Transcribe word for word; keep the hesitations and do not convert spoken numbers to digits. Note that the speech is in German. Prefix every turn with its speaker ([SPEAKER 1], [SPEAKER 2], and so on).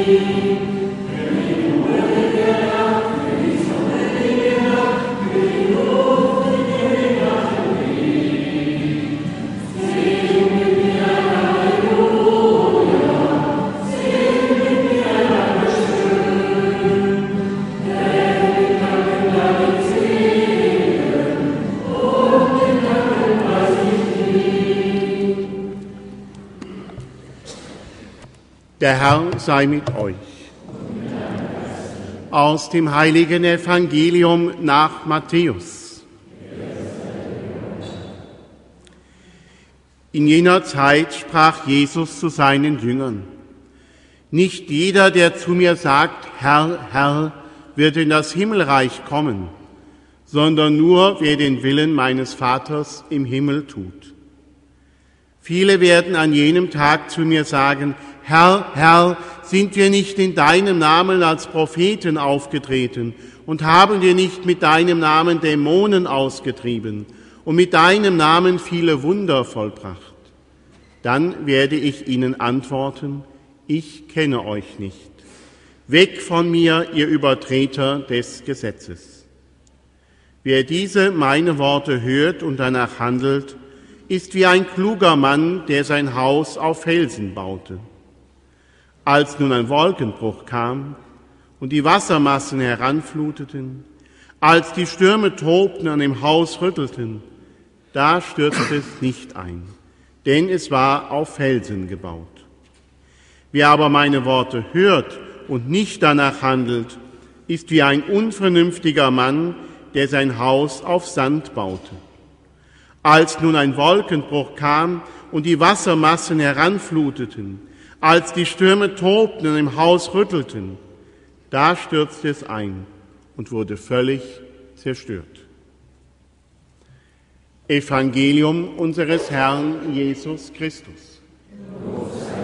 [SPEAKER 1] Der Herr sei mit euch. Aus dem heiligen Evangelium nach Matthäus. In jener Zeit sprach Jesus zu seinen Jüngern: Nicht jeder, der zu mir sagt, Herr, Herr, wird in das Himmelreich kommen, sondern nur, wer den Willen meines Vaters im Himmel tut. Viele werden an jenem Tag zu mir sagen, Herr, Herr, sind wir nicht in deinem Namen als Propheten aufgetreten und haben wir nicht mit deinem Namen Dämonen ausgetrieben und mit deinem Namen viele Wunder vollbracht? Dann werde ich ihnen antworten, ich kenne euch nicht. Weg von mir, ihr Übertreter des Gesetzes. Wer diese meine Worte hört und danach handelt, ist wie ein kluger Mann, der sein Haus auf Felsen baute. Als nun ein Wolkenbruch kam und die Wassermassen heranfluteten, als die Stürme tobten und an dem Haus rüttelten, da stürzte es nicht ein, denn es war auf Felsen gebaut. Wer aber meine Worte hört und nicht danach handelt, ist wie ein unvernünftiger Mann, der sein Haus auf Sand baute. Als nun ein Wolkenbruch kam und die Wassermassen heranfluteten, als die Stürme tobten und im Haus rüttelten, da stürzte es ein und wurde völlig zerstört. Evangelium unseres Herrn Jesus Christus.